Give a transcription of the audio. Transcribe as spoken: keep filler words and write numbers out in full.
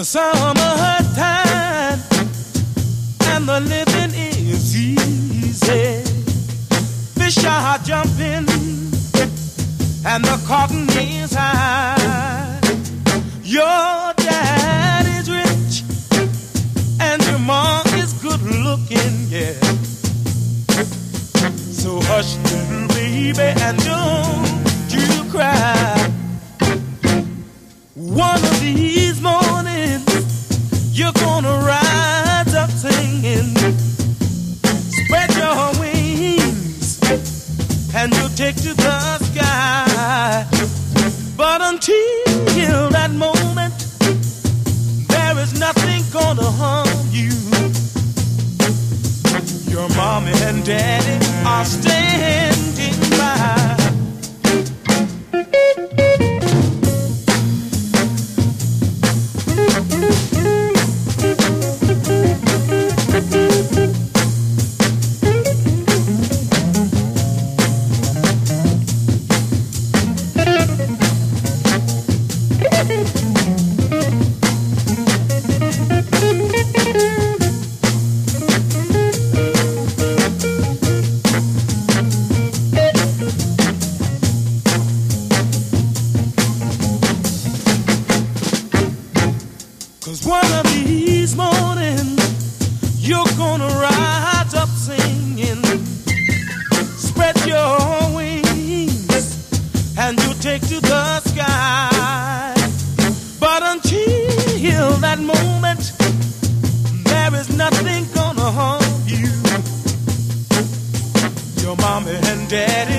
Summertime and the living is easy. Fish are jumping and the cotton is high. Your dad is rich and your mom is good looking, yeah. So hush, little baby, and don't you cry. One of these mornings you're gonna rise up singing. Spread your wings and you'll take to the sky. But until that moment, there is nothing gonna harm you. Your mommy and daddy are standing by. One of these mornings, you're gonna rise up singing. Spread your wings and you'll take to the sky. But until that moment, there is nothing gonna harm you. Your mommy and daddy